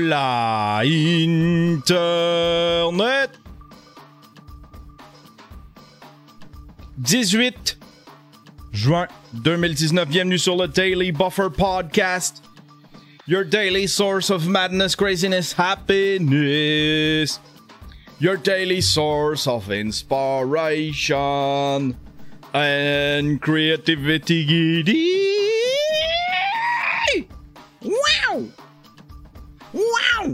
la Internet. 18 juin 2019. Bienvenue sur le Daily Buffer Podcast. Your daily source of madness, craziness, happiness. Your daily source of inspiration and creativity. Wow! Wow!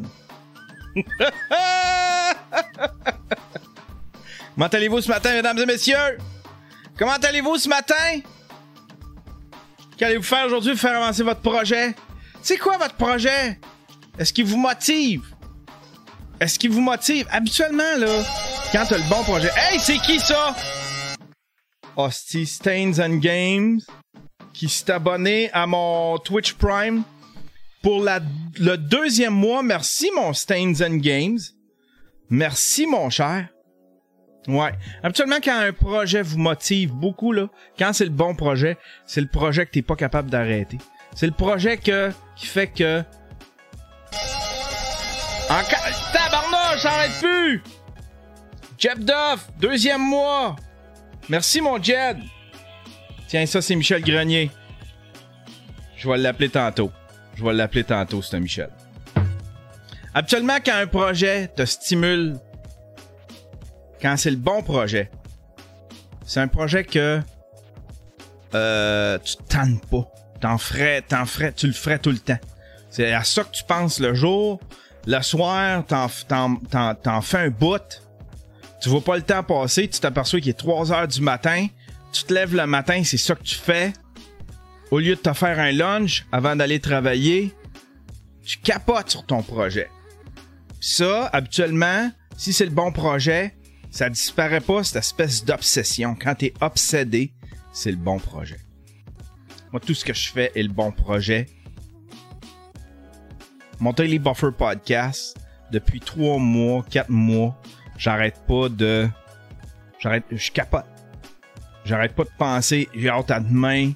Comment allez-vous ce matin, mesdames et messieurs? Comment allez-vous ce matin? Qu'allez-vous faire aujourd'hui pour faire avancer votre projet? C'est quoi votre projet? Est-ce qu'il vous motive? Est-ce qu'il vous motive? Habituellement, là, quand t'as le bon projet... Hey, c'est qui ça? Hostie Stains and Games, qui s'est abonné à mon Twitch Prime pour le deuxième mois. Merci, mon Stains and Games. Merci, mon cher. Ouais. Habituellement, quand un projet vous motive beaucoup, là, quand c'est le bon projet, c'est le projet que t'es pas capable d'arrêter. C'est le projet qui fait que... Tabarnouche, j'arrête plus! Jeb Duff, deuxième mois. Merci, mon Jed. Tiens, ça, c'est Michel Grenier. Je vais l'appeler tantôt. C'est un Michel. Habituellement, quand un projet te stimule, quand c'est le bon projet, c'est un projet que tu te tannes pas. Tu le ferais tout le temps. C'est à ça que tu penses le jour. Le soir, t'en fais un bout. Tu vois pas le temps passer. Tu t'aperçois qu'il est 3h du matin. Tu te lèves le matin, c'est ça que tu fais. Au lieu de te faire un lunch avant d'aller travailler, tu capotes sur ton projet. Ça, habituellement, si c'est le bon projet, ça disparaît pas, cette espèce d'obsession. Quand t'es obsédé, c'est le bon projet. Moi, tout ce que je fais est le bon projet. Mon Daily Buffer Podcast, depuis 3 mois, 4 mois, je capote. J'arrête pas de penser, j'ai hâte à demain.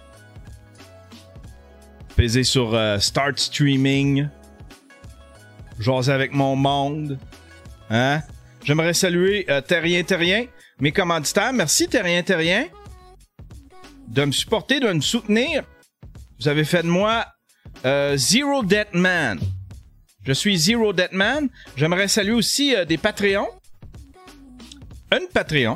Peser sur Start Streaming. Jaser avec mon monde. Hein? J'aimerais saluer Terrien, mes commanditaires. Merci Terrien, de me supporter, de me soutenir. Vous avez fait de moi Zero Debt Man. Je suis Zero Debt Man. J'aimerais saluer aussi des Patreons. Un Patreon.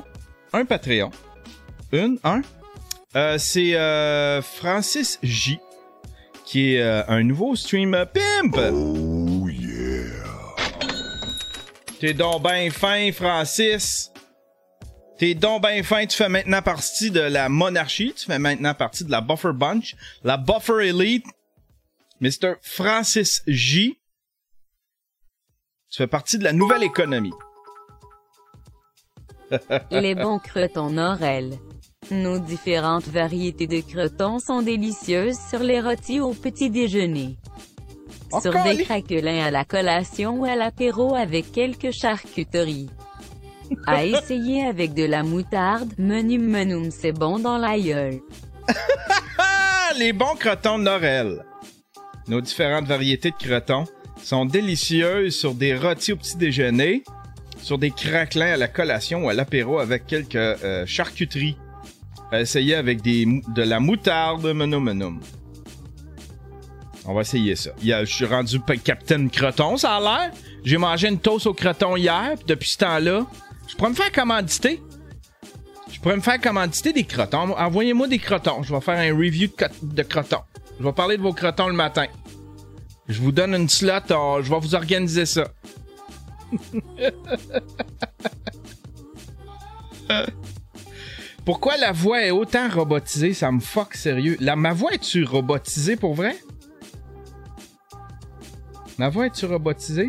C'est Francis J. qui est un nouveau stream pimp. Oh yeah. T'es donc ben fin, Francis. T'es donc ben fin. Tu fais maintenant partie de la monarchie. Tu fais maintenant partie de la Buffer Bunch. La Buffer Elite. Mr. Francis J. Tu fais partie de la nouvelle économie. Les bons crotons Norel. Nos différentes variétés de crotons sont délicieuses sur les rôtis au petit déjeuner. Sur des craquelins à la collation ou à l'apéro avec quelques charcuteries. À essayer avec de la moutarde, menum, c'est bon dans la gueule. Les bons crotons Norel. Nos différentes variétés de crotons sont délicieuses sur des rôtis au petit déjeuner, sur des craquelins à la collation ou à l'apéro avec quelques charcuteries. À essayer avec de la moutarde, menum. On va essayer ça. Je suis rendu Capitaine Croton, ça a l'air. J'ai mangé une toast au croton hier, puis depuis ce temps-là, je pourrais me faire commanditer. Des crotons. Envoyez-moi des crotons. Je vais faire un review de crotons. Je vais parler de vos crotons le matin. Je vous donne une slot, je vais vous organiser ça. Pourquoi la voix est autant robotisée? Ça me fuck sérieux. Ma voix est-tu robotisée pour vrai? Ma voix est-tu robotisée?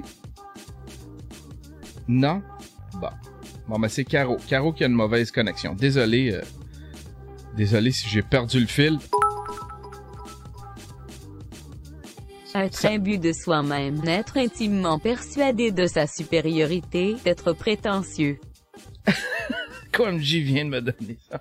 Non? Bon, ben c'est Caro. Caro qui a une mauvaise connexion. Désolé si j'ai perdu le fil. Être imbu de soi-même, être intimement persuadé de sa supériorité, être prétentieux. Comme J vient de me donner ça.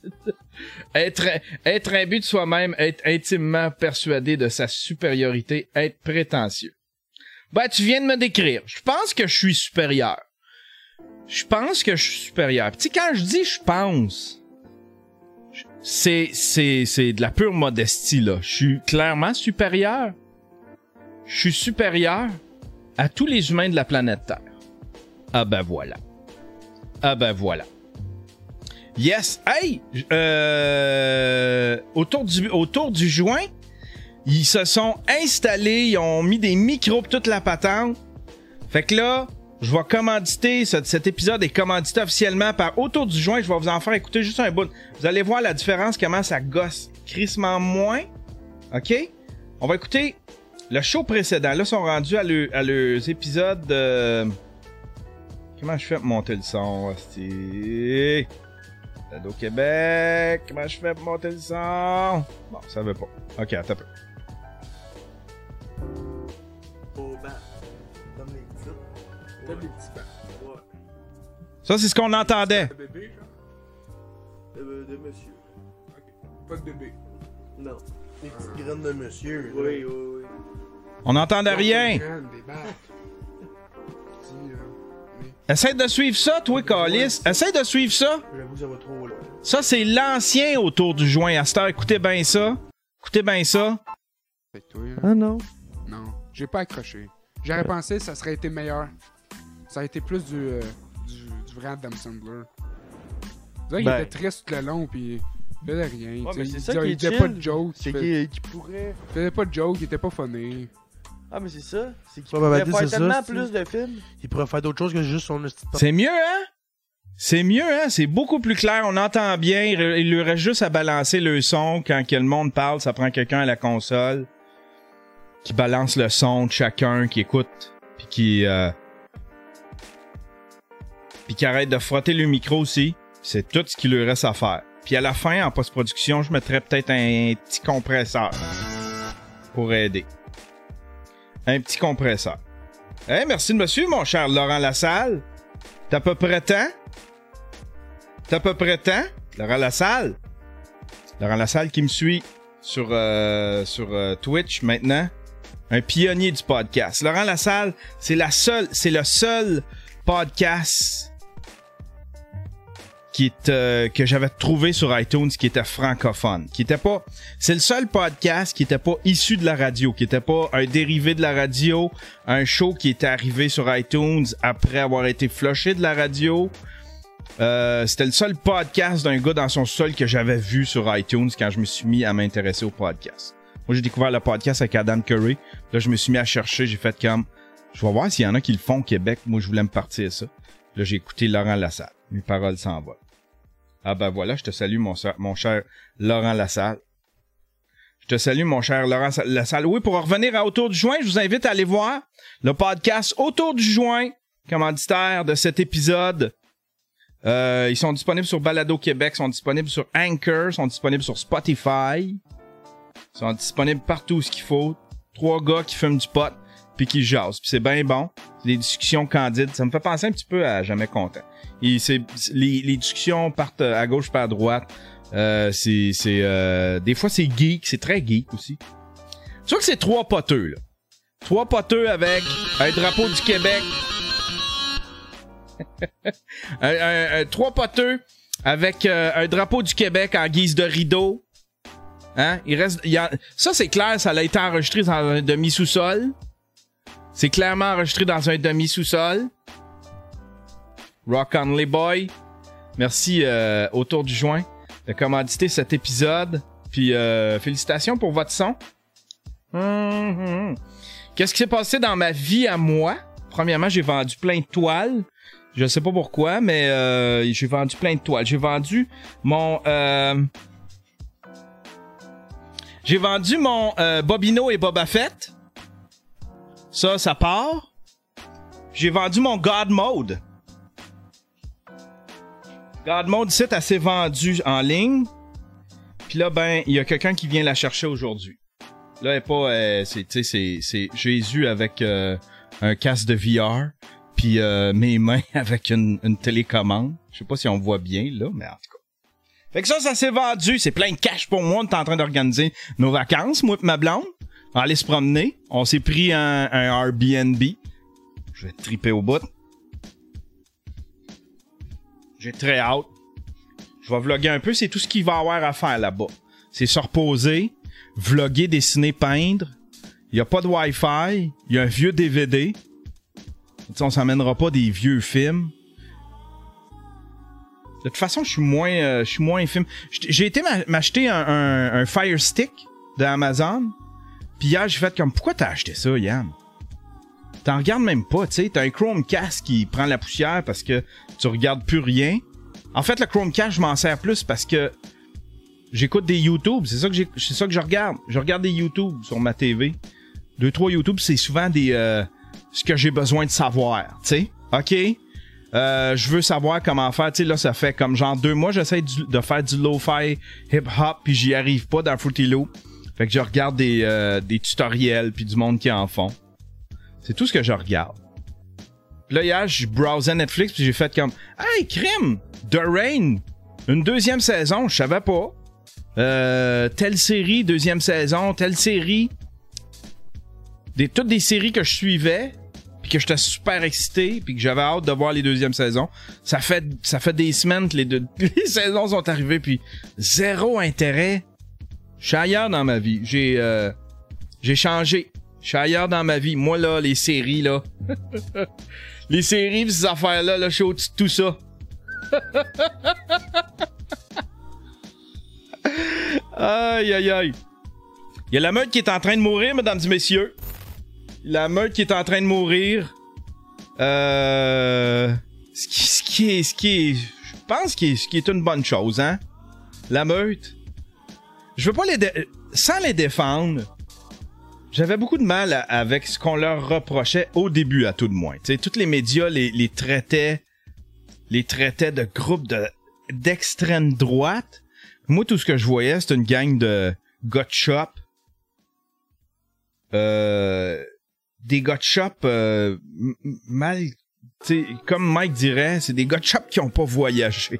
Être imbu de soi-même, être intimement persuadé de sa supériorité, être prétentieux. Ben, tu viens de me décrire. Je pense que je suis supérieur. Je pense que je suis supérieur. Tu sais, quand je dis je pense, c'est de la pure modestie, là. Je suis clairement supérieur. Je suis supérieur à tous les humains de la planète Terre. Ah ben voilà. Ah ben voilà. Yes! Hey! Autour du joint, ils se sont installés, ils ont mis des micros pis toute la patente. Fait que là, je vais commanditer, cet épisode est commandité officiellement par Autour du joint. Je vais vous en faire écouter juste un bout. Vous allez voir la différence, comment ça gosse crissement moins. OK? On va écouter le show précédent. Là, ils sont rendus à leurs épisodes de... Comment je fais pour monter le son, hostie? Balado Québec. Comment je fais pour monter le son? Bon, ça veut pas. OK, attends un peu. Au banc. Comme les petits. Comme les petits bancs. Ouais. Ça, c'est ce qu'on entendait. De bébé, genre? De monsieur. Ok. Pas de bébé. Non. Les petites graines de monsieur. Oui, oui, oui. On n'entendait rien. Des battes. Essaye de suivre ça, toi, Calis. Essaye de suivre ça. J'avoue que ça va trop loin. Ça, c'est l'ancien Autour du joint. À cette heure, écoutez bien ça. Écoutez bien ça. C'est toi, là. Ah non. Non, j'ai pas accroché. J'aurais pensé que ça serait été meilleur. Ça a été plus du vrai Adam Sandler. Il Ben. était triste tout le long, pis il faisait rien. Ouais, tu mais sais. c'est ça Il qui est faisait chill. pas de joke. C'est qui pourrait. Il faisait pas de joke, il était pas funny. Ah, mais c'est ça. C'est qu'il Ouais, ben, pourrait dis, faire c'est tellement ça, plus de films. Il pourrait faire d'autres choses que juste son esti de C'est mieux, hein? C'est mieux, hein? C'est beaucoup plus clair. On entend bien. Il lui reste juste à balancer le son. Quand que le monde parle, ça prend quelqu'un à la console qui balance le son de chacun, qui écoute, puis qui arrête de frotter le micro aussi. C'est tout ce qu'il lui reste à faire. Puis à la fin, en post-production, je mettrais peut-être un petit compresseur pour aider. Un petit compresseur. Hey, merci de me suivre, mon cher Laurent Lassalle. T'as à peu près temps? T'as à peu près temps? Laurent Lassalle. Laurent Lassalle qui me suit sur Twitch maintenant. Un pionnier du podcast. Laurent Lassalle, c'est le seul podcast que j'avais trouvé sur iTunes qui était francophone, c'est le seul podcast qui était pas issu de la radio, qui était pas un dérivé de la radio, un show qui était arrivé sur iTunes après avoir été flushé de la radio. C'était le seul podcast d'un gars dans son sol que j'avais vu sur iTunes quand je me suis mis à m'intéresser au podcast. Moi, j'ai découvert le podcast avec Adam Curry. Là, je me suis mis à chercher, j'ai fait comme, je vais voir s'il y en a qui le font au Québec. Moi, je voulais me partir ça. Là, j'ai écouté Laurent Lassalle. Mes paroles s'envolent. Ah ben voilà, je te salue, mon cher Laurent Lassalle. Je te salue, mon cher Laurent Lassalle. Oui, pour revenir à Autour du joint, je vous invite à aller voir le podcast Autour du joint, commanditaire de cet épisode. Ils sont disponibles sur Balado Québec, sont disponibles sur Anchor, sont disponibles sur Spotify. Ils sont disponibles partout où ce qu'il faut. 3 gars qui fument du pot puis qui jasent. Puis c'est bien bon. C'est des discussions candides. Ça me fait penser un petit peu à Jamais Content. Et les discussions partent à gauche pas à droite. Des fois c'est geek, c'est très geek aussi. Tu vois que c'est 3 poteux là. 3 poteux avec un drapeau du Québec. 3 poteux avec un drapeau du Québec en guise de rideau. Hein? Ça c'est clair, ça a été enregistré dans un demi-sous-sol. C'est clairement enregistré dans un demi-sous-sol. Rock on les boys. Merci Autour du joint de commanditer cet épisode. Puis félicitations pour votre son. Qu'est-ce qui s'est passé dans ma vie à moi? Premièrement, j'ai vendu plein de toiles. Je sais pas pourquoi, mais j'ai vendu plein de toiles. J'ai vendu mon Bobino et Boba Fett. Ça part. J'ai vendu mon God Mode. God Mode, c'est assez vendu en ligne. Puis là, ben, il y a quelqu'un qui vient la chercher aujourd'hui. Là, elle est pas... c'est Jésus avec un casque de VR. Puis mes mains avec une télécommande. Je sais pas si on voit bien, là, mais en tout cas. Fait que ça s'est vendu. C'est plein de cash pour moi. On est en train d'organiser nos vacances, moi et ma blonde. aller se promener. On s'est pris un Airbnb. Je vais triper au bout. J'ai très hâte. Je vais vlogger un peu. C'est tout ce qu'il va y avoir à faire là-bas. C'est se reposer, vlogger, dessiner, peindre. Il n'y a pas de Wi-Fi. Il y a un vieux DVD. T'sais, on s'amènera pas des vieux films. De toute façon, je suis moins film. J'ai été m'acheter un Fire Stick de Amazon. Puis hier, j'ai fait comme, pourquoi t'as acheté ça, Yann? T'en regardes même pas, tu sais. T'as un Chromecast qui prend la poussière parce que tu regardes plus rien. En fait, le Chromecast, je m'en sers plus parce que j'écoute des YouTube. C'est ça que je regarde. Je regarde des YouTube sur ma TV. 2-3 YouTube, c'est souvent des ce que j'ai besoin de savoir, tu sais. OK? Je veux savoir comment faire. Tu sais, là, ça fait comme genre 2 mois, j'essaie de faire du lo-fi hip-hop, puis j'y arrive pas dans Fruity Loop. Fait que je regarde des tutoriels, puis du monde qui en font. C'est tout ce que je regarde. Puis là, hier, je browsais Netflix, puis j'ai fait comme « Hey, crime! The Rain! Une 2e saison, je savais pas. Telle série, 2e saison, telle série. » Toutes des séries que je suivais, puis que j'étais super excité, puis que j'avais hâte de voir les 2e saisons. Ça fait des semaines que les saisons sont arrivées, puis zéro intérêt. Je suis ailleurs dans ma vie. J'ai changé. Je suis ailleurs dans ma vie. Moi, là, les séries, là. Les séries pis ces affaires-là, là, je suis au-dessus de tout ça. Aïe, aïe, aïe. Il y a la meute qui est en train de mourir, mesdames et messieurs. La meute qui est en train de mourir. Ce qui est, je pense ce qui est une bonne chose, hein. La meute. Je veux pas sans les défendre. J'avais beaucoup de mal avec ce qu'on leur reprochait au début, à tout de moins. Tu sais, tous les médias les traitaient de groupes d'extrême droite. Moi, tout ce que je voyais, c'était une gang de gars de shop. Des gars de shop mal... Tu sais, comme Mike dirait, c'est des gars de shop qui ont pas voyagé.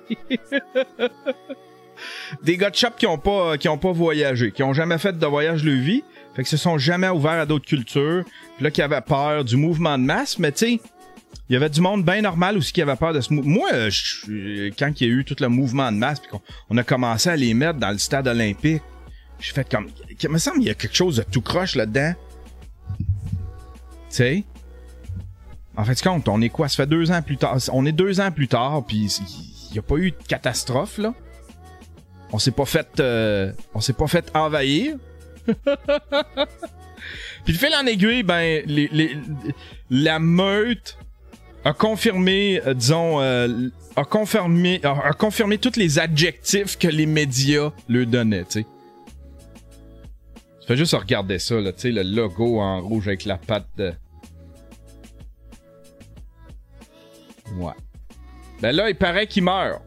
Des gars de shop qui ont pas voyagé, qui ont jamais fait de voyage de leur vie. Fait que se sont jamais ouverts à d'autres cultures. Puis là, qui avaient peur du mouvement de masse. Mais tu sais, il y avait du monde bien normal aussi qui avait peur de ce mouvement. Moi, quand il y a eu tout le mouvement de masse, puis qu'on a commencé à les mettre dans le stade olympique, j'ai fait comme... Il me semble qu'il y a quelque chose de tout croche là-dedans. Tu sais? En fait, compte, on est quoi? Ça fait 2 ans plus tard. On est 2 ans plus tard, puis il n'y a pas eu de catastrophe, là. On s'est pas fait envahir. Puis le fil en aiguille, ben la meute a confirmé, a confirmé tous les adjectifs que les médias leur donnaient, tu sais. Tu fais juste regarder ça, là, tu sais, le logo en rouge avec la patte de... Ouais. Ben là, il paraît qu'il meurt.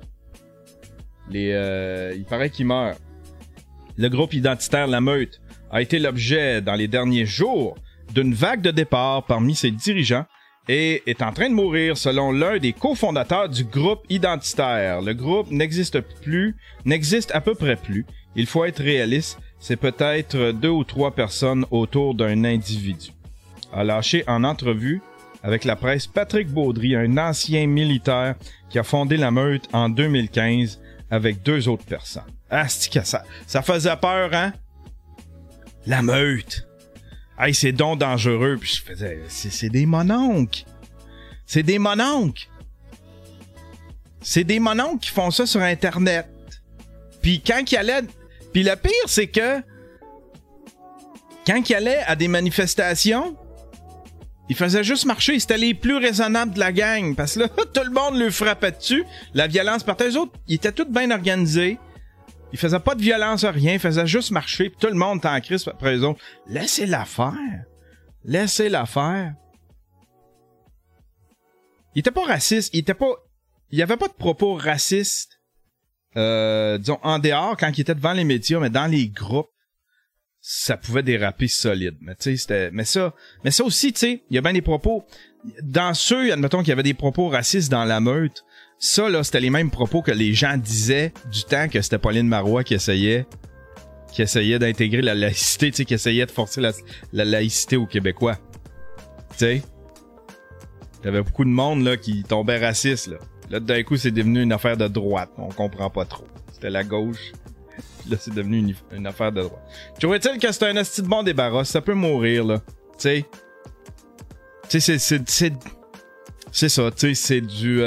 Il paraît qu'il meurt. Le groupe identitaire La Meute a été l'objet, dans les derniers jours, d'une vague de départ parmi ses dirigeants et est en train de mourir selon l'un des cofondateurs du groupe identitaire. Le groupe n'existe à peu près plus. Il faut être réaliste, c'est peut-être 2 ou 3 personnes autour d'un individu. A lâché en entrevue avec la presse Patrick Baudry, un ancien militaire qui a fondé La Meute en 2015 avec 2 autres personnes. Ah, c'est ça faisait peur, hein? La meute. Hey, c'est donc dangereux. Puis je faisais, c'est des mononcles. C'est des mononcles. C'est des mononcles qui font ça sur Internet. Puis quand ils allaient... Puis le pire, c'est que quand ils allaient à des manifestations, ils faisaient juste marcher. C'était les plus raisonnables de la gang. Parce que là, tout le monde le frappait dessus. La violence partait. Eux autres, ils étaient tous bien organisés. Ils faisaient pas de violence à rien. Ils faisaient juste marcher. Puis tout le monde était en crise après eux autres. Laissez-la faire. Laissez-la faire. Il était pas raciste. Il y avait pas de propos racistes. Disons, en dehors, quand il était devant les médias, mais dans les groupes, ça pouvait déraper solide. Mais tu sais, c'était... Mais ça aussi, tu sais, il y a bien des propos... Dans ceux, admettons qu'il y avait des propos racistes dans La Meute, ça, là, c'était les mêmes propos que les gens disaient du temps que c'était Pauline Marois qui essayait qui essayait d'intégrer la laïcité, tu sais, qui essayait de forcer la laïcité aux Québécois. Tu sais? T'avais beaucoup de monde, là, qui tombait raciste, là. Là, d'un coup, c'est devenu une affaire de droite. On comprend pas trop. C'était la gauche. Là, c'est devenu une affaire de droite. Trouvais-il que c'était un asti de bon débarras? Ça peut mourir, là. Tu sais, c'est ça, tu sais, c'est du...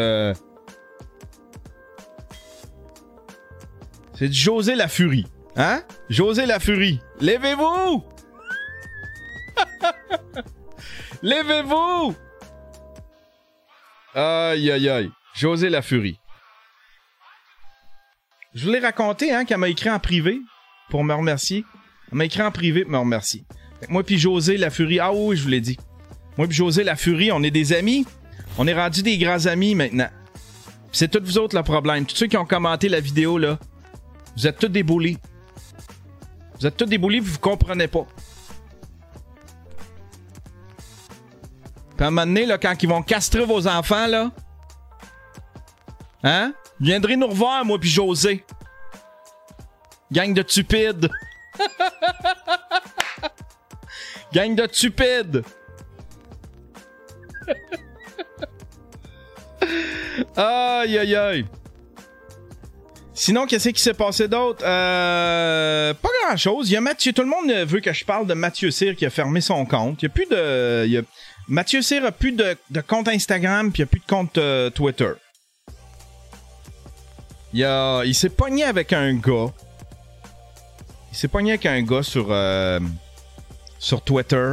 C'est du José la Furie. Hein? José la Furie. Levez-vous! Levez-vous! Aïe, aïe, aïe. José la Furie. Je voulais raconter, hein, qu'elle m'a écrit en privé pour me remercier. Elle m'a écrit en privé pour me remercier. Moi puis José la Furie... Ah oui, je vous l'ai dit. Moi puis José la Furie, on est des amis. On est rendus des grands amis maintenant. Pis c'est tous vous autres le problème. Tous ceux qui ont commenté la vidéo, là, vous êtes tous des bullies. Vous êtes tous des bullies, vous comprenez pas. Puis à un moment donné, là, quand ils vont castrer vos enfants, là... Hein? Vous viendrez nous revoir, moi puis José. Gang de tupides. Gang de tupides. Aïe, aïe, aïe. Sinon, qu'est-ce qui s'est passé d'autre? Pas grand-chose. Il y a Mathieu. Tout le monde veut que je parle de Mathieu Cyr qui a fermé son compte. Il y a plus de... Mathieu Cyr a plus de compte Instagram puis il y a plus de compte Twitter. Il s'est pogné avec un gars. Il s'est pogné avec un gars sur Twitter.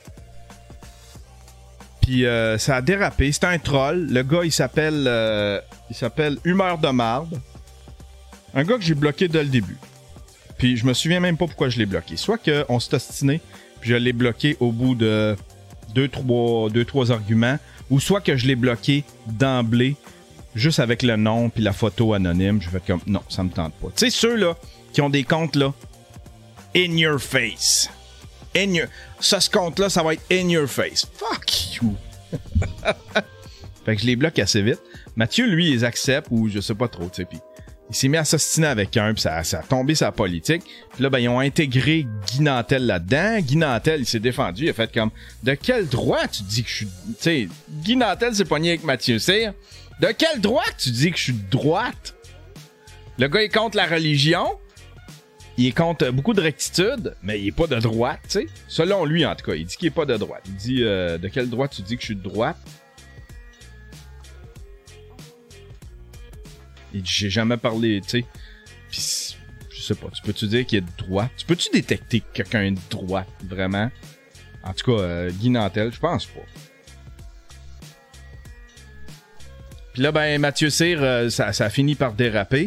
Puis ça a dérapé. C'était un troll. Le gars, il s'appelle Humeur de Marde. Un gars que j'ai bloqué dès le début. Puis je me souviens même pas pourquoi je l'ai bloqué. Soit qu'on s'est ostiné, puis je l'ai bloqué au bout de 2-3 arguments. Ou soit que je l'ai bloqué d'emblée, juste avec le nom puis la photo anonyme. Je fais comme, non, ça me tente pas. Tu sais, ceux-là qui ont des comptes, là, in your face. Ce compte-là, ça va être in your face. Fuck you. Fait que je les bloque assez vite. Mathieu, lui, il les accepte ou je sais pas trop, tu sais. Puis il s'est mis à s'ostiner avec un, puis ça a tombé sa politique. Puis là, ben, ils ont intégré Guy Nantel là-dedans. Guy Nantel, il s'est défendu. Il a fait comme, de quel droit tu dis que je suis... Tu sais, Guy Nantel s'est pogné avec Mathieu Cyr. De quel droit tu dis que je suis de droite? Le gars, il est contre la religion. Il est contre beaucoup de rectitude, mais il est pas de droite, tu sais. Selon lui, en tout cas, il dit qu'il est pas de droite. Il dit, de quel droit tu dis que je suis de droite? Il dit, j'ai jamais parlé, tu sais. Pis, je sais pas, tu peux-tu dire qu'il est de droite? Tu peux-tu détecter que quelqu'un est de droite, vraiment? En tout cas, Guy Nantel, je pense pas. Puis là, ben, Mathieu Cyr, ça a fini par déraper.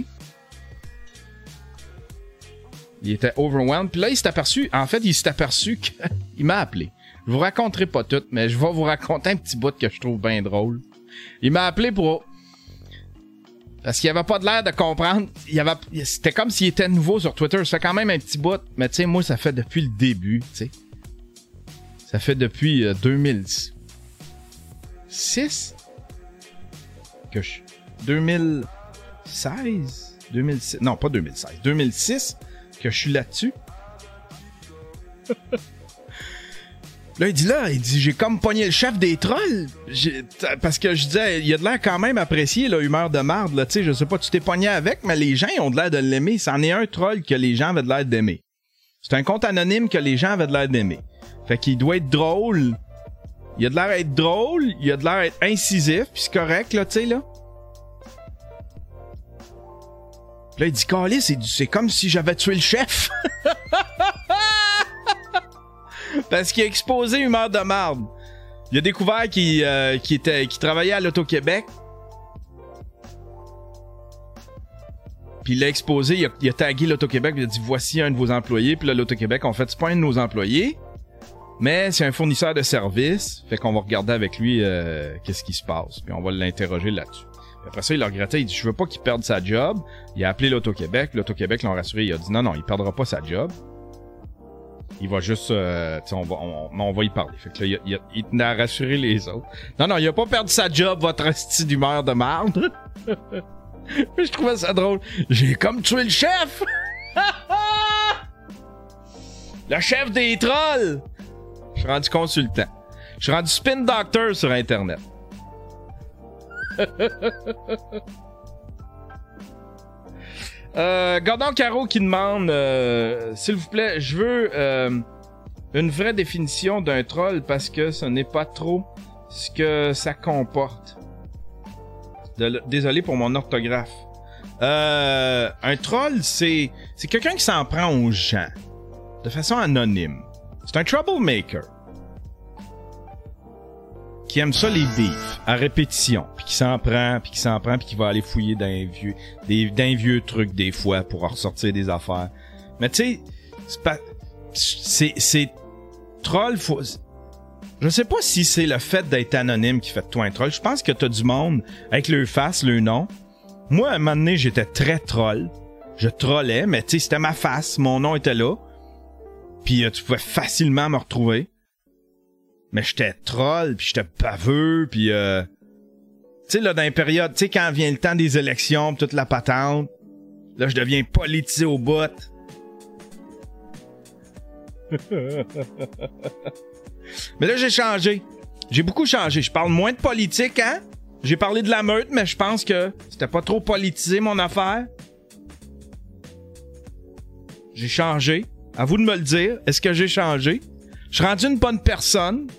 Il était overwhelmed. Puis là, il s'est aperçu qu'il m'a appelé. Je vous raconterai pas tout, mais je vais vous raconter un petit bout que je trouve bien drôle. Il m'a appelé pour... Parce qu'il avait pas de l'air de comprendre. C'était comme s'il était nouveau sur Twitter. Ça fait quand même un petit bout. Mais tu sais, moi, ça fait depuis le début, tu sais. Ça fait depuis 2006 que je... 2016? 2006? Non, pas 2016. 2006 que je suis là-dessus. Là, il dit, j'ai comme pogné le chef des trolls. Parce que je disais, il a de l'air quand même apprécié, là, Humeur de Marde, là, tu sais, je sais pas, tu t'es pogné avec, mais les gens ont de l'air de l'aimer. C'en est un troll que les gens avaient de l'air d'aimer. C'est un compte anonyme que les gens avaient de l'air d'aimer. Fait qu'il doit être drôle. Il a de l'air d'être drôle, il a de l'air d'être incisif, pis c'est correct, là, tu sais, là. Là, il dit, Calais, c'est comme si j'avais tué le chef. Parce qu'il a exposé Humeur de Marde. Il a découvert qu'il travaillait à l'Auto-Québec. Puis il l'a exposé, il a tagué l'Auto-Québec, il a dit, voici un de vos employés. Puis là, l'Auto-Québec, en fait, c'est pas un de nos employés, mais c'est un fournisseur de services. Fait qu'on va regarder avec lui qu'est-ce qui se passe. Puis on va l'interroger là-dessus. Après ça, il a regretté, il dit, je veux pas qu'il perde sa job. Il a appelé l'Auto-Québec. L'Auto-Québec l'ont rassuré. Il a dit, non, il perdra pas sa job. Il va juste, on va y parler. Fait que là, il tenait à rassurer les autres. Non, il a pas perdu sa job, votre asti d'humeur de marde. Je trouvais ça drôle. J'ai comme tué le chef! Le chef des trolls! Je suis rendu consultant. Je suis rendu spin doctor sur Internet. Gordon Caro qui demande s'il vous plaît, je veux une vraie définition d'un troll parce que ce n'est pas trop ce que ça comporte. Désolé pour mon orthographe. Un troll, c'est quelqu'un qui s'en prend aux gens de façon anonyme. C'est un troublemaker qui aime ça les beefs à répétition, puis qui s'en prend, puis qui va aller fouiller d'un vieux truc des fois pour en ressortir des affaires. Mais tu sais, c'est troll. Je sais pas si c'est le fait d'être anonyme qui fait de toi un troll. Je pense que t'as du monde avec leur face, leur nom. Moi, à un moment donné, j'étais très troll. Je trollais, mais tu sais, c'était ma face, mon nom était là. Puis tu pouvais facilement me retrouver. Mais j'étais troll, puis j'étais baveux, puis tu sais, là, dans les périodes, tu sais, quand vient le temps des élections, pis toute la patente, là, je deviens politisé au bout. Mais là, j'ai changé. J'ai beaucoup changé. Je parle moins de politique, hein? J'ai parlé de la meute, mais je pense que c'était pas trop politisé, mon affaire. J'ai changé. À vous de me le dire. Est-ce que j'ai changé? Je suis rendu une bonne personne.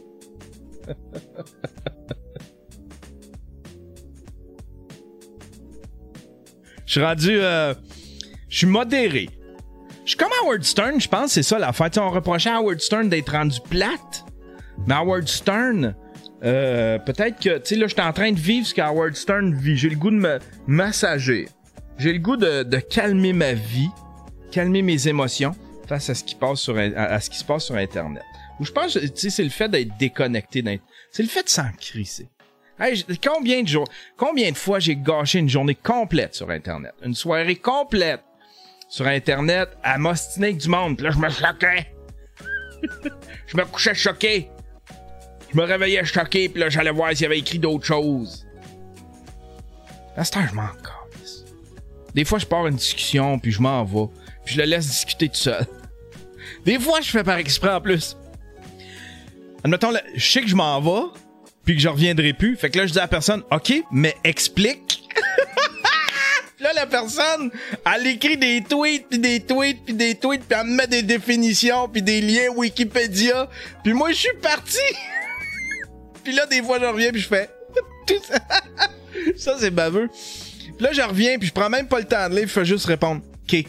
Je suis rendu... je suis modéré. Je suis comme Howard Stern, je pense, c'est ça l'affaire. T'sais, on reprochait à Howard Stern d'être rendu plate. Mais Howard Stern... peut-être que... Tu sais, là, je suis en train de vivre ce qu'Howard Stern vit. J'ai le goût de me massager. J'ai le goût de calmer ma vie. Calmer mes émotions face à ce qui passe à ce qui se passe sur Internet. Ou je pense, tu sais, c'est le fait d'être déconnecté. C'est le fait de s'en crisser. Hey, combien de fois j'ai gâché une journée complète sur Internet? Une soirée complète sur Internet à m'ostiner avec du monde. Puis là, je me choquais. Je me couchais choqué. Je me réveillais choqué. Puis là, j'allais voir s'il y avait écrit d'autres choses. À cette heure, je m'en calisse. Des fois, je pars une discussion, puis je m'en vais. Puis je le laisse discuter tout seul. Des fois, je fais par exprès en plus. Admettons, là, je sais que je m'en vais, puis que je reviendrai plus. Fait que là, je dis à la personne, OK, mais explique. Puis là, la personne, elle écrit des tweets, puis des tweets, puis des tweets, puis elle me met des définitions, puis des liens Wikipédia. Puis moi, je suis parti. Puis là, des fois, je reviens, puis je fais... tout ça. Ça, c'est baveux. Puis là, je reviens, puis je prends même pas le temps de lire, je fais juste répondre « Kéké ».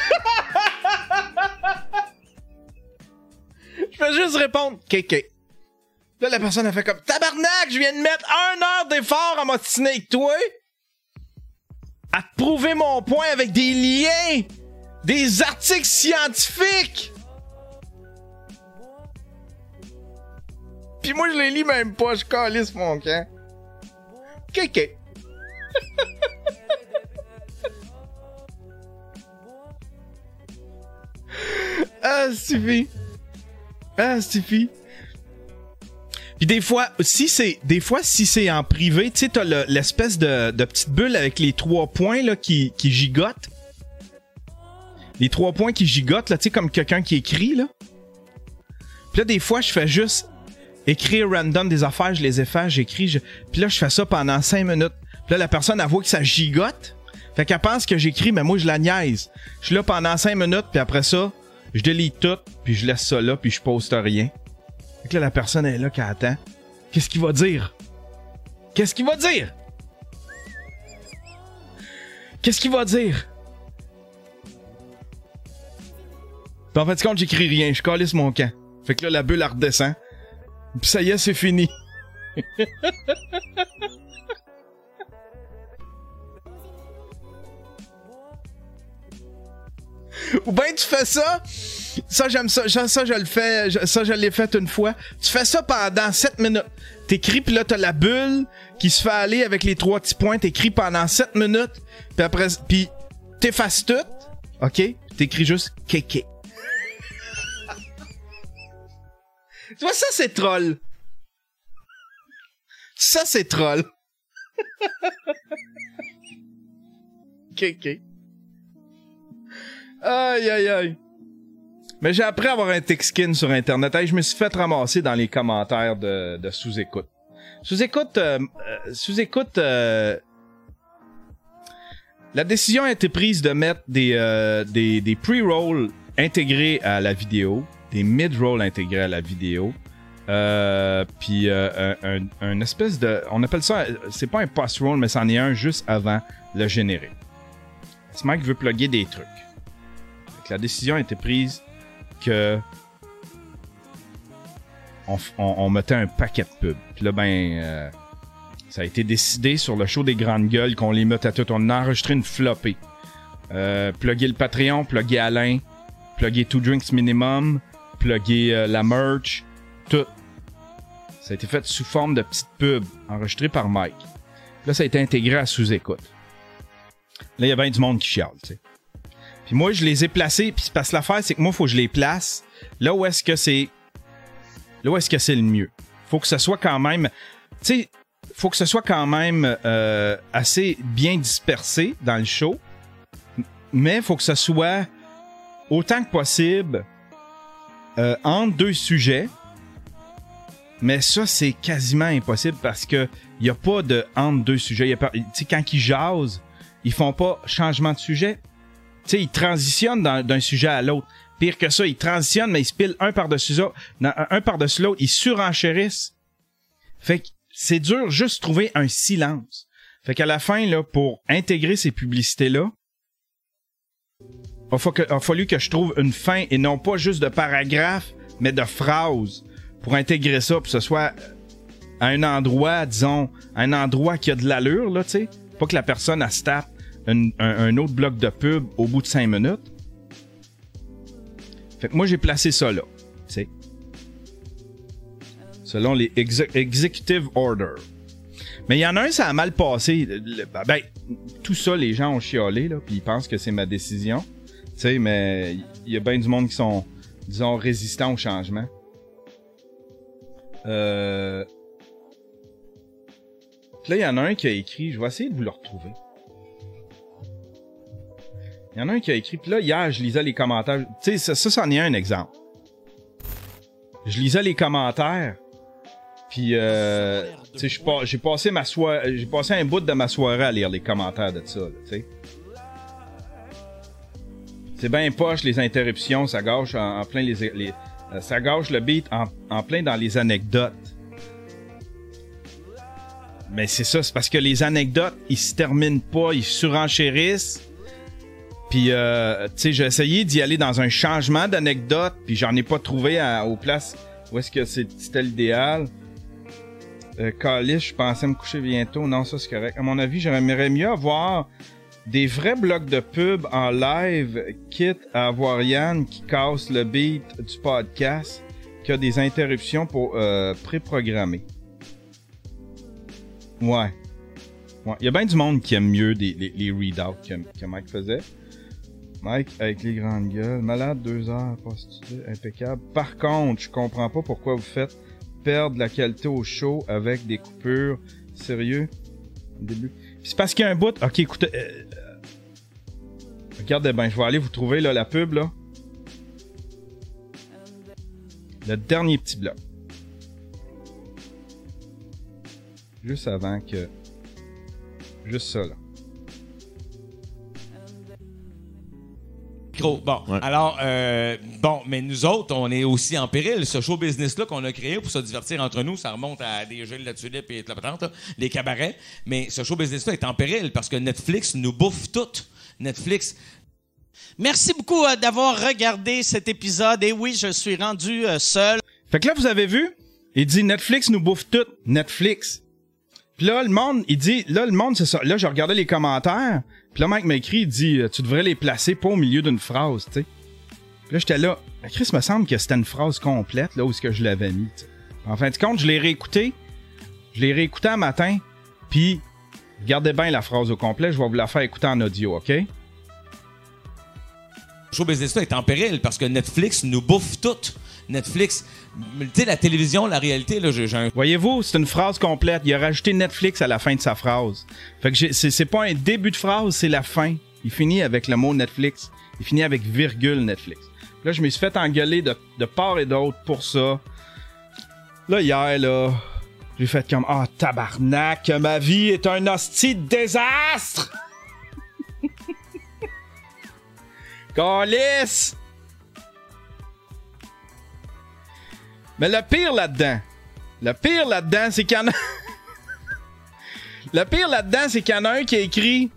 Je fais juste répondre « Kéké ». Là, la personne a fait comme « Tabarnak, je viens de mettre 1 heure d'effort à m'ostiner avec toi, à te prouver mon point avec des liens, des articles scientifiques. » Puis moi, je les lis même pas, je calisse mon camp. Kéké. Ah, suffit. Ah, suffit. Puis des fois, si c'est en privé, tu sais, t'as l'espèce de petite bulle avec les 3 points là, qui gigotent. Les 3 points qui gigotent, là, tu sais, comme quelqu'un qui écrit, là. Puis là, des fois, je fais juste écrire random des affaires, je les efface, j'écris, puis là, je fais ça pendant 5 minutes. Puis là, la personne, elle voit que ça gigote. Fait qu'elle pense que j'écris, mais moi, je la niaise. Je suis là pendant 5 minutes, puis après ça, je delete tout, puis je laisse ça là, puis je poste rien. Fait que là, la personne est là qui attend. Qu'est-ce qu'il va dire? Qu'est-ce qu'il va dire? Qu'est-ce qu'il va dire? Puis en fait, compte, j'écris rien. Je calisse mon camp. Fait que là, la bulle, elle redescend. Puis ça y est, c'est fini. Ou ben tu fais ça. Ça, j'aime ça. Ça, je le fais. Ça, je l'ai fait une fois. Tu fais ça pendant 7 minutes. T'écris, puis là, t'as la bulle qui se fait aller avec les 3 petits points. T'écris pendant 7 minutes. Puis après, puis t'effaces tout. OK? T'écris juste « kéké ». Tu vois, ça, c'est troll. Ça, c'est troll. Kéké. Aïe, aïe, aïe. Mais j'ai appris à avoir un thick skin sur Internet. Hey, je me suis fait ramasser dans les commentaires de sous-écoute. Sous-écoute, la décision a été prise de mettre des pre-rolls intégrés à la vidéo, des mid-rolls intégrés à la vidéo, puis un espèce de... On appelle ça... C'est pas un post-roll, mais c'en est un juste avant le générique. Mike veut plugger des trucs. Donc, la décision a été prise que on mettait un paquet de pubs. Puis là, ça a été décidé sur le show des grandes gueules qu'on les mette à tout. On a enregistré une flopée. Plugger le Patreon, plugger Alain, plugger 2 Drinks Minimum, plugger la merch, tout. Ça a été fait sous forme de petites pubs enregistrées par Mike. Puis là, ça a été intégré à sous-écoute. Là, il y a bien du monde qui chiale, tu sais. Puis moi, je les ai placés, puis parce que l'affaire, c'est que moi, il faut que je les place là où est-ce que c'est le mieux. Faut que ce soit quand même... Tu sais, faut que ce soit quand même assez bien dispersé dans le show, mais faut que ce soit autant que possible entre 2 sujets. Mais ça, c'est quasiment impossible parce que il n'y a pas de entre 2 sujets. Tu sais, quand ils jasent, ils font pas changement de sujet. Tu sais, ils transitionnent d'un sujet à l'autre. Pire que ça, ils transitionnent, mais ils se pilent un par-dessus l'autre. Ils surenchérissent. Fait que c'est dur juste trouver un silence. Fait qu'à la fin, là, pour intégrer ces publicités-là, a fallu que je trouve une fin et non pas juste de paragraphes, mais de phrases pour intégrer ça, pour que ce soit à un endroit, disons, un endroit qui a de l'allure, là, tu sais. Pas que la personne, elle se tape un autre bloc de pub au bout de 5 minutes. Fait que moi, j'ai placé ça là, tu sais. Selon les executive orders. Mais il y en a un, ça a mal passé. Tout ça, les gens ont chialé, là, puis ils pensent que c'est ma décision. Tu sais, mais il y a bien du monde qui sont, disons, résistants au changement. Puis là, il y en a un qui a écrit, je vais essayer de vous le retrouver. Il y en a un qui a écrit, puis là, hier, je lisais les commentaires. Tu sais, ça, c'en est un exemple. Je lisais les commentaires, puis, tu sais, j'ai passé un bout de ma soirée à lire les commentaires de ça, tu sais. C'est bien poche, les interruptions, ça gâche en plein ça gâche le beat en plein dans les anecdotes. Mais c'est ça, c'est parce que les anecdotes, ils se terminent pas, ils surenchérissent. Puis, tu sais, j'ai essayé d'y aller dans un changement d'anecdote, puis j'en ai pas trouvé aux places où est-ce que c'était l'idéal. Calice, je pensais me coucher bientôt. Non, ça, c'est correct. À mon avis, j'aimerais mieux avoir des vrais blocs de pub en live, quitte à avoir Yann qui casse le beat du podcast, que des interruptions pour pré-programmer. Ouais. Il y a bien du monde qui aime mieux les readouts que Mike faisait. Mike avec les grandes gueules, malade 2 heures, postulé, impeccable. Par contre, je comprends pas pourquoi vous faites perdre la qualité au show avec des coupures. Sérieux? Au début. Puis c'est parce qu'il y a un bout. Ok, écoutez. Regardez bien, je vais aller vous trouver là, la pub là. Le dernier petit bloc. Juste avant que... Juste ça là. Bon, ouais. Alors, mais nous autres, on est aussi en péril. Ce show business-là qu'on a créé pour se divertir entre nous, ça remonte à des jeux de la tulipe et de la patente, là, les cabarets. Mais ce show business-là est en péril parce que Netflix nous bouffe tout. Netflix. Merci beaucoup d'avoir regardé cet épisode. Et oui, je suis rendu seul. Fait que là, vous avez vu? Il dit Netflix nous bouffe tout. Netflix. Puis là, le monde, il dit, là, le monde, c'est ça. Là, je regardais les commentaires. Puis là, Mike m'a écrit, il dit, tu devrais les placer pas au milieu d'une phrase, tu sais. Puis là, j'étais là. Chris, me semble que c'était une phrase complète, là, où est-ce que je l'avais mis, t'sais. En fin de compte, je l'ai réécouté. Je l'ai réécouté un matin. Puis, regardez bien la phrase au complet. Je vais vous la faire écouter en audio, OK? Le show business-là est en péril parce que Netflix nous bouffe tout. Netflix, tu sais, la télévision, la réalité, là, j'ai un... Voyez-vous, c'est une phrase complète. Il a rajouté Netflix à la fin de sa phrase. Fait que c'est pas un début de phrase, c'est la fin. Il finit avec le mot Netflix. Il finit avec virgule Netflix. Là, je me suis fait engueuler de part et d'autre pour ça. Là, hier, là, j'ai fait comme « Ah, tabarnak, ma vie est un hostie de désastre! » Câlisse! Mais le pire là-dedans, c'est qu'il y en a... Le pire là-dedans, c'est qu'il y en a un qui a écrit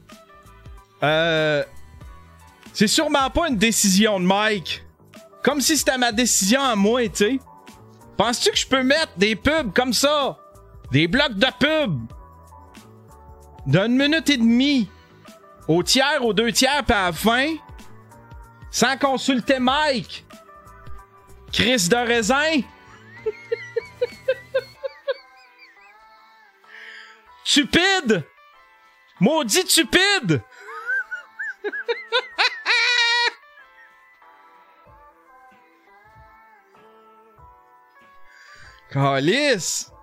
c'est sûrement pas une décision de Mike. Comme si c'était ma décision à moi, tu sais. Penses-tu que je peux mettre des pubs comme ça? Des blocs de pubs d'1 minute et demie au tiers, aux 2 tiers, puis à la fin, sans consulter Mike? Chris de raisin? Stupide! Maudit stupide! Calice!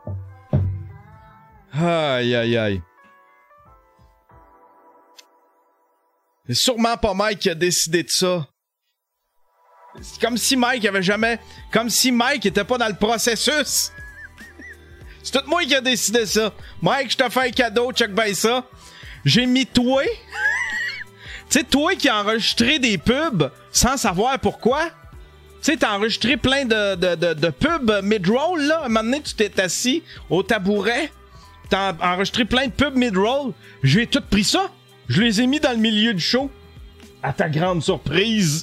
Aïe, aïe, aïe. C'est sûrement pas Mike qui a décidé de ça. C'est comme si Mike avait jamais... Comme si Mike était pas dans le processus. C'est tout moi qui a décidé ça. Mike, je te fais un cadeau, check bien ça. J'ai mis toi. Tu sais, toi qui a enregistré des pubs sans savoir pourquoi. Tu sais, t'as enregistré plein de pubs mid-roll, là. Un moment donné, tu t'es assis au tabouret. T'as enregistré plein de pubs mid-roll. J'ai tout pris ça. Je les ai mis dans le milieu du show. À ta grande surprise.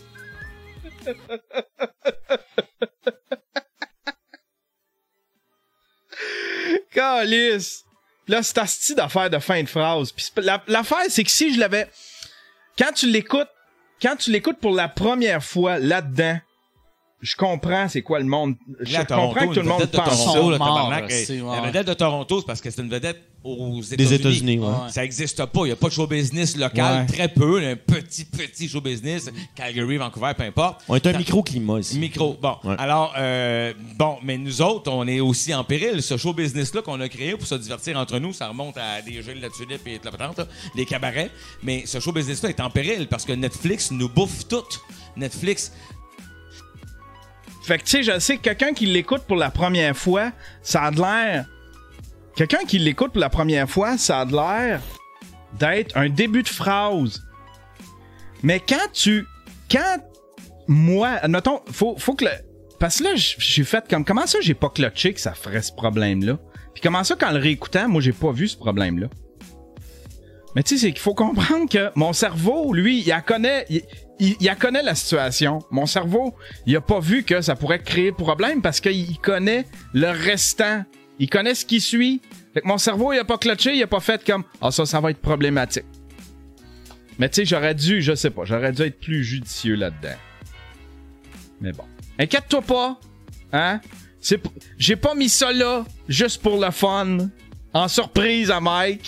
Calice. Là, c'est ta style d'affaire de fin de phrase. Puis l'affaire, c'est que si je l'avais... Quand tu l'écoutes pour la première fois là-dedans, je comprends c'est quoi le monde. Je comprends que tout le monde pense ça. La vedette de Toronto, c'est parce que c'est une vedette aux États-Unis. Des États-Unis, ouais. Ça n'existe pas. Il n'y a pas de show business local, très peu. Un petit show business. Calgary, Vancouver, peu importe. On est un micro-climat ici. Bon. Ouais. Alors, mais nous autres, on est aussi en péril. Ce show business-là qu'on a créé pour se divertir entre nous, ça remonte à des jeux de la tulipe et de la patente, des cabarets. Mais ce show business-là est en péril parce que Netflix nous bouffe tout. Netflix... Fait que, tu sais, je sais que quelqu'un qui l'écoute pour la première fois, ça a de l'air... Quelqu'un qui l'écoute pour la première fois, ça a de l'air d'être un début de phrase. Mais quand moi... Admettons, faut que... Parce que là, j'ai fait comme... Comment ça, j'ai pas clutché que ça ferait ce problème-là? Puis comment ça, qu'en le réécoutant, moi, j'ai pas vu ce problème-là? Mais tu sais, c'est qu'il faut comprendre que mon cerveau, lui, il connaît la situation. Mon cerveau, il a pas vu que ça pourrait créer problème parce qu'il connaît le restant. Il connaît ce qui suit. Fait que mon cerveau, il a pas clutché, il a pas fait comme « Ah, ça va être problématique. » Mais tu sais, j'aurais dû être plus judicieux là-dedans. Mais bon. Inquiète-toi pas, hein? J'ai pas mis ça là juste pour le fun, en surprise à Mike.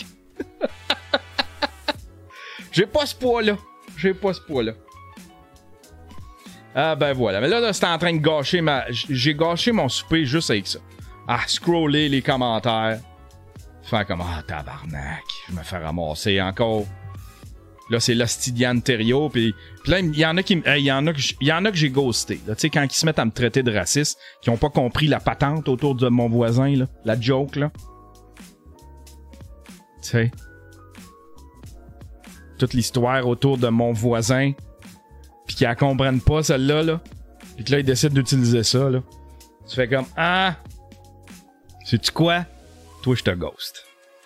J'ai pas ce poids-là. Ah ben voilà. Mais là c'était en train de gâcher j'ai gâché mon souper juste avec ça. À scroller les commentaires. Faire comme ah tabarnak. Je me fais ramasser encore. Là c'est l'Ostidiane Thériault. Puis là il y en a que j'ai ghosté. Tu sais quand ils se mettent à me traiter de raciste, qui ont pas compris la patente autour de mon voisin là, la joke là. Tu sais. Toute l'histoire autour de mon voisin, puis qu'ils la comprennent pas, celle-là, là, puis que là, ils décident d'utiliser ça, là. Tu fais comme, ah, sais-tu quoi? Toi, je te ghost.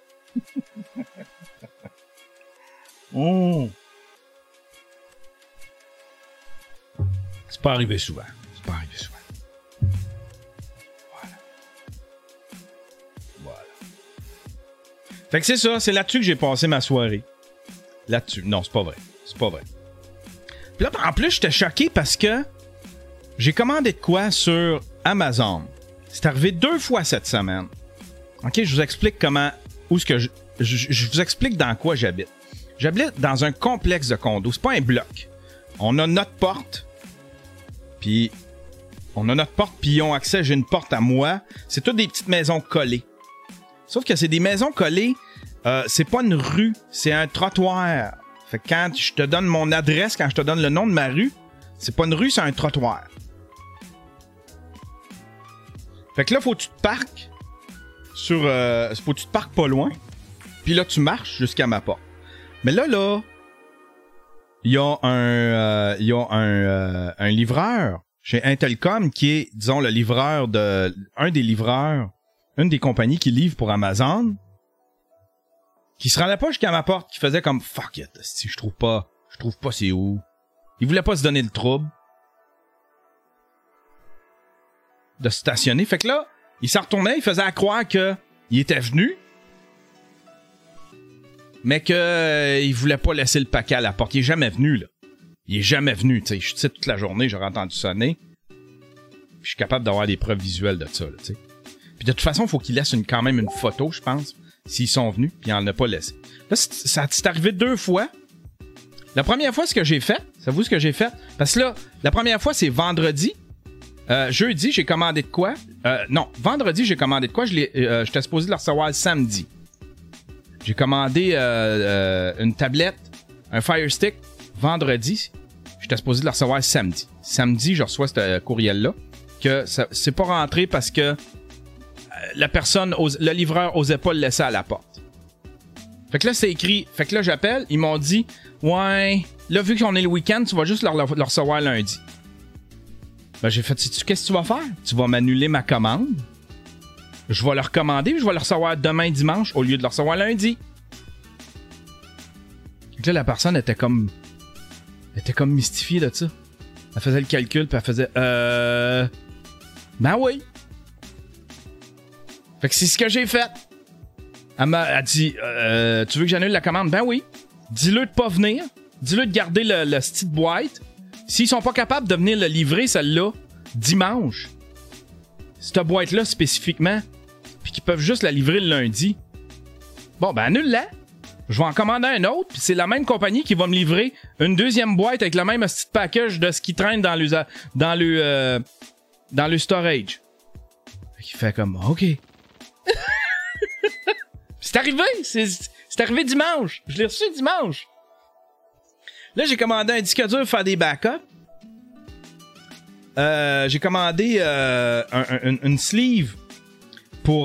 C'est pas arrivé souvent. Voilà. Fait que c'est ça, c'est là-dessus que j'ai passé ma soirée. Là-dessus. Non, c'est pas vrai. Puis là, en plus, j'étais choqué parce que j'ai commandé de quoi sur Amazon. C'est arrivé 2 fois cette semaine. OK, je vous explique je vous explique dans quoi j'habite. J'habite dans un complexe de condos. C'est pas un bloc. On a notre porte. Puis ils ont accès. J'ai une porte à moi. C'est toutes des petites maisons collées. Sauf que c'est des maisons collées. C'est pas une rue, c'est un trottoir. Fait que quand je te donne mon adresse, quand je te donne le nom de ma rue, C'est pas une rue, c'est un trottoir. Fait que là, faut que tu te parques faut que tu te parques pas loin. Puis là, tu marches jusqu'à ma porte. Mais là, il y a un livreur chez Intelcom qui est, disons, le livreur une des compagnies qui livre pour Amazon, qui se rendait pas jusqu'à ma porte, qui faisait comme fuck it, si je trouve pas c'est où. Il voulait pas se donner le trouble de stationner. Fait que là, il s'en retournait, il faisait à croire que il était venu, mais que il voulait pas laisser le paquet à la porte. Il est jamais venu, là. Il est jamais venu, tu sais. Je sais, toute la journée, j'aurais entendu sonner. Puis je suis capable d'avoir des preuves visuelles de ça, tu sais. Puis de toute façon, il faut qu'il laisse quand même une photo, je pense, s'ils sont venus, puis il en a pas laissé. Là, c'est arrivé 2 fois. La première fois, ce que j'ai fait, savez-vous ce que j'ai fait? Parce que là, la première fois, c'est vendredi. Jeudi, j'ai commandé de quoi? Non, vendredi, j'ai commandé de quoi? J'étais supposé le recevoir samedi. J'ai commandé une tablette, un Fire Stick, vendredi. J'étais supposé le recevoir samedi. Samedi, je reçois ce courriel-là. Que c'est pas rentré parce que le livreur osait pas le laisser à la porte. Fait que là, c'est écrit. Fait que là, j'appelle. Ils m'ont dit, ouais, là, vu qu'on est le week-end, tu vas juste le recevoir lundi. Ben, j'ai fait, sais-tu qu'est-ce que tu vas faire? Tu vas m'annuler ma commande. Je vais le recommander, puis je vais le recevoir demain dimanche au lieu de le recevoir lundi. Fait que là, la personne était comme mystifiée de ça. Elle faisait le calcul, puis elle faisait, ben oui. Fait que c'est ce que j'ai fait. Elle m'a dit, tu veux que j'annule la commande? Ben oui. Dis-le de pas venir. Dis-le de garder le petite boîte. S'ils sont pas capables de venir le livrer, celle-là, dimanche, cette boîte-là spécifiquement, puis qu'ils peuvent juste la livrer le lundi, bon, ben annule-la. Je vais en commander un autre, puis c'est la même compagnie qui va me livrer une deuxième boîte avec le même petit package de ce qui traîne dans le storage. Fait qu'il fait comme, OK. C'est arrivé, c'est arrivé dimanche. Je l'ai reçu dimanche. Là, j'ai commandé un disque dur pour faire des backups. J'ai commandé une sleeve pour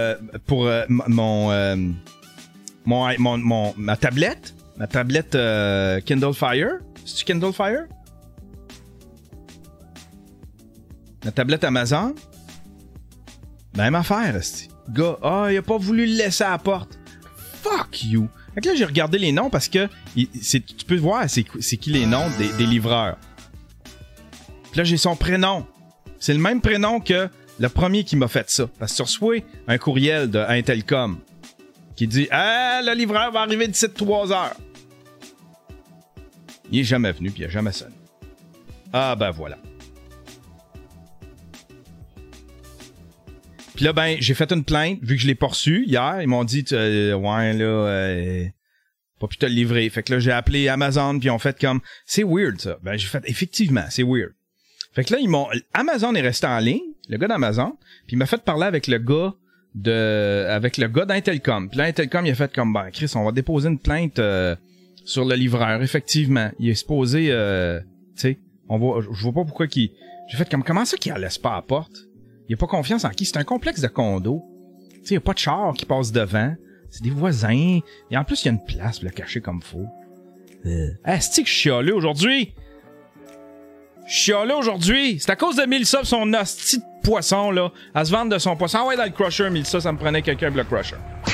ma tablette. Ma tablette Kindle Fire. C'est-tu Kindle Fire? Ma tablette Amazon. Même affaire, esti. Gars, il a pas voulu le laisser à la porte. Fuck you. Fait que là, j'ai regardé les noms parce que tu peux voir c'est qui les noms des livreurs. Puis là, j'ai son prénom. C'est le même prénom que le premier qui m'a fait ça. Parce que tu reçois un courriel de Intelcom qui dit « Ah, le livreur va arriver d'ici 3 heures. » Il est jamais venu puis il a jamais sonné. Ah ben voilà. Puis là, ben, j'ai fait une plainte, vu que je l'ai pas reçu hier. Ils m'ont dit, ouais, là, pas pu te le livrer. Fait que là, j'ai appelé Amazon, puis ils ont fait comme, c'est weird, ça. Ben, j'ai fait, effectivement, c'est weird. Fait que là, Amazon est resté en ligne, le gars d'Amazon, puis il m'a fait parler avec le gars d'Intelcom. Puis là, Intelcom, il a fait comme, ben, Chris, on va déposer une plainte sur le livreur. Effectivement, il est supposé, tu sais, je vois pas pourquoi J'ai fait comme, comment ça qu'il en laisse pas à la porte? Il a pas confiance en qui? C'est un complexe de condo. Tu sais, il y a pas de char qui passe devant. C'est des voisins. Et en plus, il y a une place pour le cacher comme faut. C'est-tu que je suis chialé aujourd'hui? C'est à cause de Mélissa son hostie de poisson, là. À se vendre de son poisson. Ah ouais, dans le crusher, Mélissa, ça me prenait quelqu'un pour le crusher.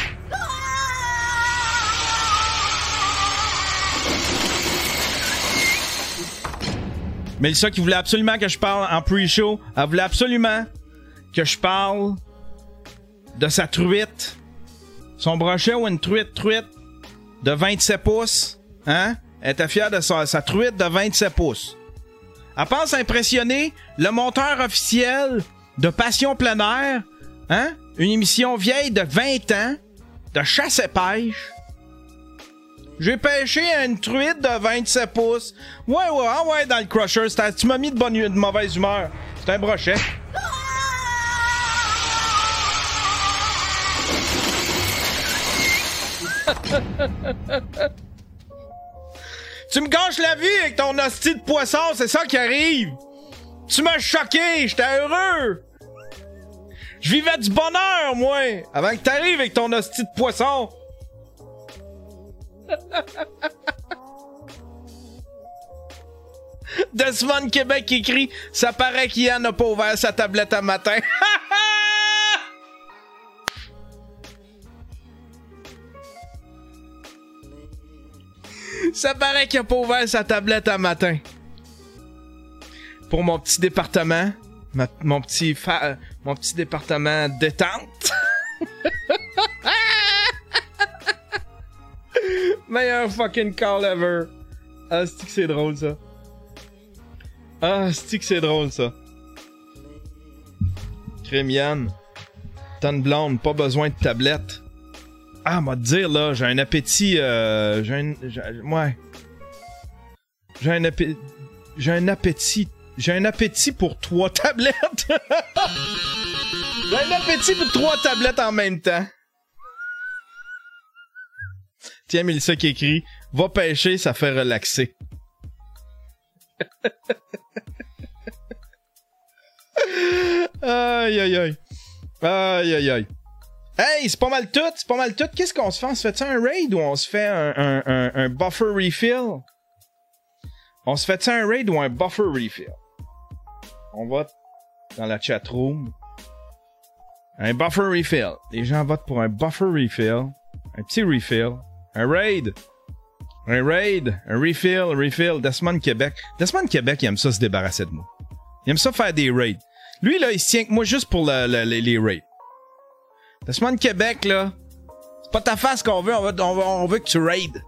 Mélissa qui voulait absolument que je parle en pre-show. Elle voulait absolument que je parle de sa truite. Son brochet ou une truite de 27 pouces. Hein? Elle était fière de sa truite de 27 pouces. Elle pense impressionner le monteur officiel de Passion Plein Air. Hein? Une émission vieille de 20 ans de chasse et pêche. J'ai pêché une truite de 27 pouces. Ouais, dans le crusher. Tu m'as mis de mauvaise humeur. C'est un brochet. Tu me gâches la vie avec ton hostie de poisson, c'est ça qui arrive! Tu m'as choqué, j'étais heureux! Je vivais du bonheur, moi, avant que t'arrives avec ton hostie de poisson! Desmond Québec écrit « Ça paraît qu'Yann n'a pas ouvert sa tablette à matin. » Ça paraît qu'il a pas ouvert sa tablette à matin. Pour mon petit département. Mon petit département détente. Meilleur fucking call ever. Ah, c'est-tu que c'est drôle, ça. Ah, c'est-tu que c'est drôle, ça. Crémiane. Tonne blonde, pas besoin de tablette. Ah, m'a te dire, là, j'ai un appétit, ouais. J'ai un appétit pour 3 tablettes. J'ai un appétit pour 3 tablettes en même temps. Tiens, Mélissa qui écrit « Va pêcher, ça fait relaxer. » Aïe, aïe, aïe. Aïe, aïe, aïe. Hey, c'est pas mal tout, Qu'est-ce qu'on se fait? On se fait-tu un raid ou on se fait un buffer refill? On se fait-tu un raid ou un buffer refill? On vote dans la chatroom. Un buffer refill. Les gens votent pour un buffer refill. Un petit refill. Un raid. Un refill. Desmond Québec, il aime ça se débarrasser de moi. Il aime ça faire des raids. Lui, là, il se tient que moi juste pour les raids. Desmond Québec, là, c'est pas ta face qu'on veut, on veut que tu raides.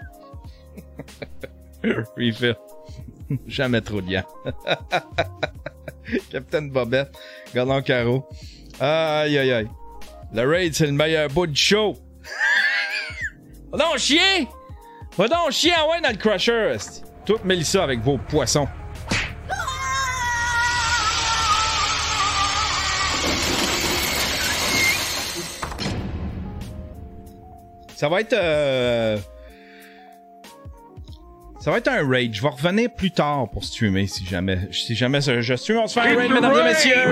Refill. Jamais trop de liens. Capitaine Bobette, Gordon Caro. Aïe, aïe, aïe. Le raid, c'est le meilleur bout du show. Va donc chier! Va donc chier, ouais, dans le crusher. Toute Mélissa avec vos poissons. Ça va être un raid. Je vais revenir plus tard pour streamer si jamais je stream. On se fait un raid, mesdames et messieurs.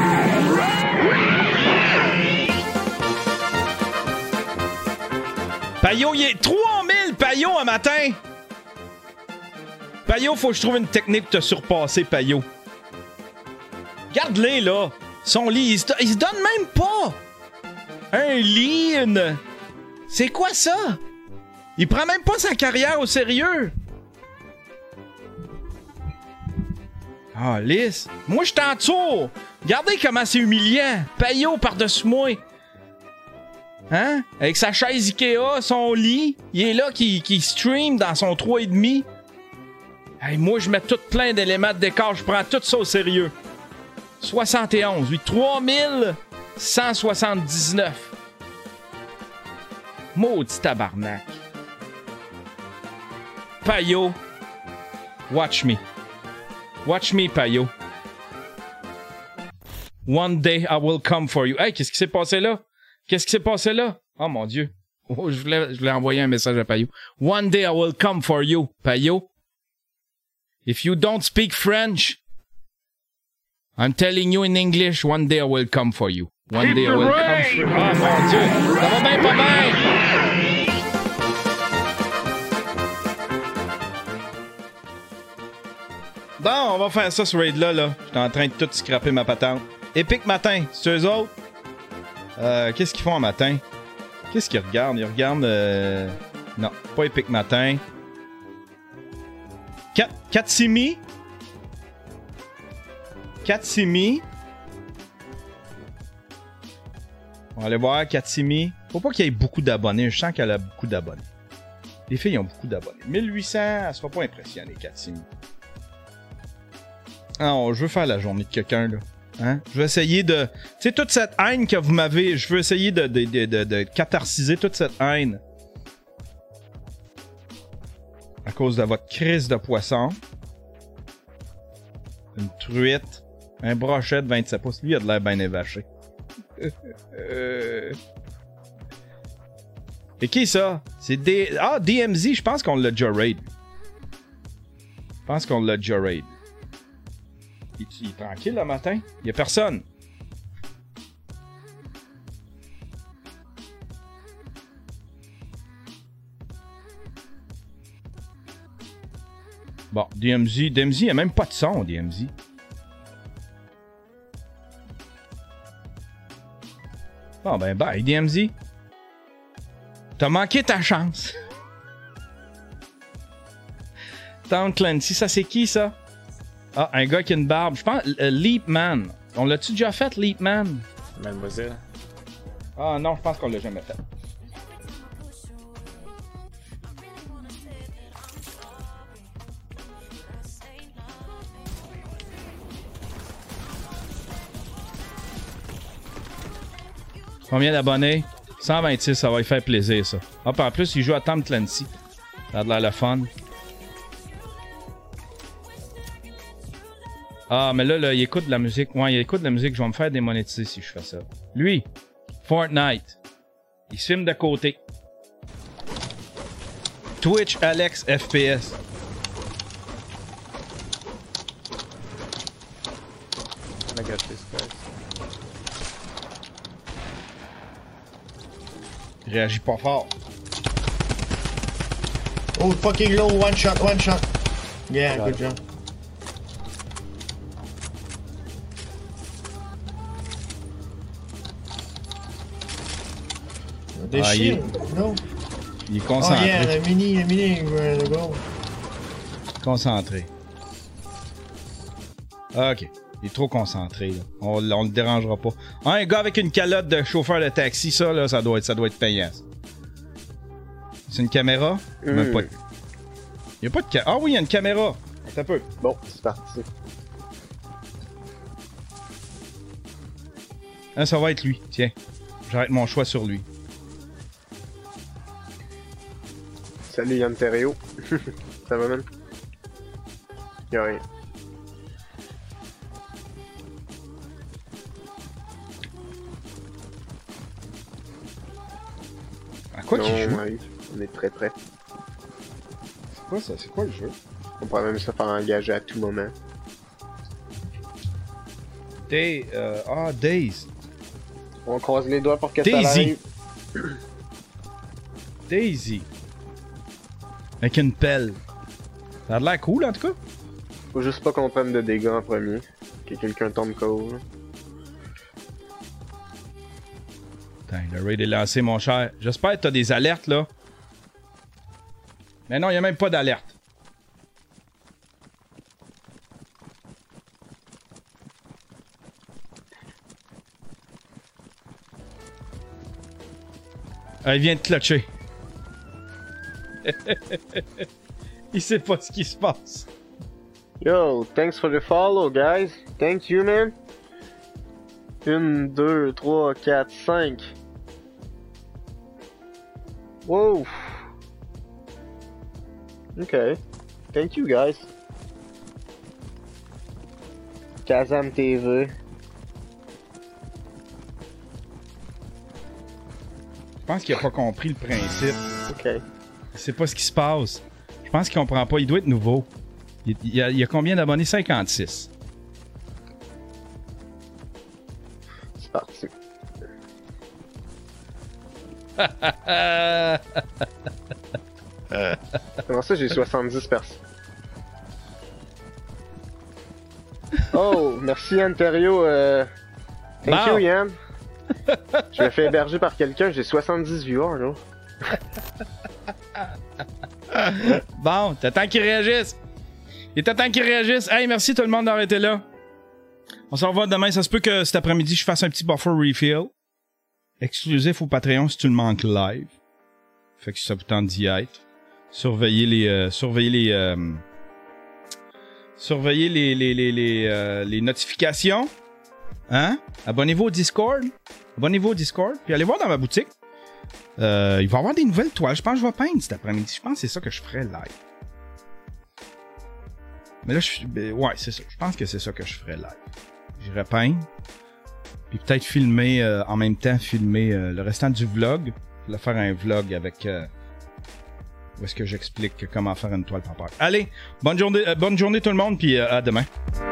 Payot, il est 3000 Payot un matin. Payot, faut que je trouve une technique pour te surpasser, Payot. Regarde-les, là. Son lit, il se donne même pas. Un lit, C'est quoi ça? Il prend même pas sa carrière au sérieux. Ah, lisse. Moi, je t'entoure. Regardez comment c'est humiliant. Payot par-dessus moi. Hein? Avec sa chaise Ikea, son lit. Il est là qui stream dans son 3,5. Hey, moi, je mets tout plein d'éléments de décor. Je prends tout ça au sérieux. 71. Oui, 3179. Maudit tabarnak. Payot. Watch me. Watch me, Payot. One day I will come for you. Hey, qu'est-ce qui s'est passé là? Oh mon Dieu. Oh, je voulais envoyer un message à Payot. One day I will come for you, Payot. If you don't speak French, I'm telling you in English, one day I will come for you. One day I will come for you. Oh mon Dieu. Ça va bien pas bien. Bon, on va faire ça ce raid-là, là. J'étais en train de tout scraper ma patente. Epic Matin, c'est eux autres? Qu'est-ce qu'ils font en matin? Qu'est-ce qu'ils regardent? Ils regardent... Non, pas Epic Matin. Katsimi. On va aller voir Katsimi. Faut pas qu'il y ait beaucoup d'abonnés. Je sens qu'elle a beaucoup d'abonnés. Les filles ont beaucoup d'abonnés. 1800, elle sera pas impressionnée, Katsimi. Non, je veux faire la journée de quelqu'un, là. Hein? Je veux essayer de... Tu sais, toute cette haine que vous m'avez... Je veux essayer de catharsiser toute cette haine. À cause de votre crise de poisson. Une truite. Un brochet de 27 pouces. Lui, il a de l'air bien évaché. Et qui ça? C'est DMZ, je pense qu'on l'a déjà raid. pense qu'on l'a déjà raid. Il est tranquille le matin? Il y a personne. Bon, DMZ, il n'y a même pas de son, DMZ. Bon, ben, bye, DMZ. T'as manqué ta chance. Tom Clancy, ça c'est qui, ça? Ah, un gars qui a une barbe. Je pense, Leap Man. On l'a-tu déjà fait, Leap Man? Mademoiselle. Ah non, je pense qu'on l'a jamais fait. Combien d'abonnés? 126, ça va lui faire plaisir, ça. Hop, en plus, il joue à Tom Clancy. Ça a de l'air le fun. Ah, mais là, il écoute de la musique. Ouais, il écoute de la musique. Je vais me faire démonétiser si je fais ça. Lui, Fortnite. Il se filme de côté. Twitch Alex FPS. I got this, guys. Il réagit pas fort. Oh, fucking low, one shot. Yeah, good job. Des shields, no? Il est concentré. Oh yeah, le mini, le go. Concentré. Ok. Il est trop concentré, là. On le dérangera pas. Un gars avec une calotte de chauffeur de taxi, ça, là, ça doit être payant. C'est une caméra? Même pas. Il y a pas de caméra. Ah oui, il y a une caméra. Attends un peu. Bon, c'est parti. Ah, ça va être lui. Tiens. J'arrête mon choix sur lui. Salut Yann Terrio. Ça va, man? Y'a rien. À quoi tu joues? On est très prêt. C'est quoi ça? C'est quoi le jeu? On pourrait même se faire engager à tout moment. Days. On croise les doigts pour que Daisy. ça arrive. Daisy. Avec une pelle. Ça a l'air cool en tout cas. Faut juste pas qu'on prenne de dégâts en premier. Que quelqu'un tombe KO. Putain, le raid est lancé, mon cher. J'espère que t'as des alertes là. Mais non, y a même pas d'alerte. Il vient de clutcher. Il sait pas ce qui se passe. Yo, thanks for the follow, guys. Thank you, man. 1, 2, 3, 4, 5. Wow. Okay. Thank you, guys. Kazam TV. Je pense qu'il a pas compris le principe. Ok. Il sait pas ce qui se passe. Je pense qu'il comprend pas. Il doit être nouveau. Il y a combien d'abonnés? 56. C'est parti. Comment ça, j'ai 70 personnes? Oh, merci Yann Terrio. Thank you, Yann. Je me fais héberger par quelqu'un, j'ai 70 viewers, là. Bon, t'attends qu'il réagisse. Il t'attend qu'il réagisse. Hey, merci tout le monde d'avoir été là. On se revoit demain. Ça se peut que cet après-midi, je fasse un petit buffer refill. Exclusif au Patreon si tu le manques live. Fait que ça vous tente d'y être. Surveillez les notifications. Hein? Abonnez-vous au Discord. Puis allez voir dans ma boutique. Il va y avoir des nouvelles toiles. Je pense que je vais peindre cet après-midi. Je pense que c'est ça que je ferai live. Mais là, ouais, c'est ça. Je pense que c'est ça que je ferai live. J'irai peindre. Puis peut-être filmer, en même temps, le restant du vlog. Je vais faire un vlog avec où est-ce que j'explique comment faire une toile par paire. Allez, bonne journée tout le monde, puis à demain.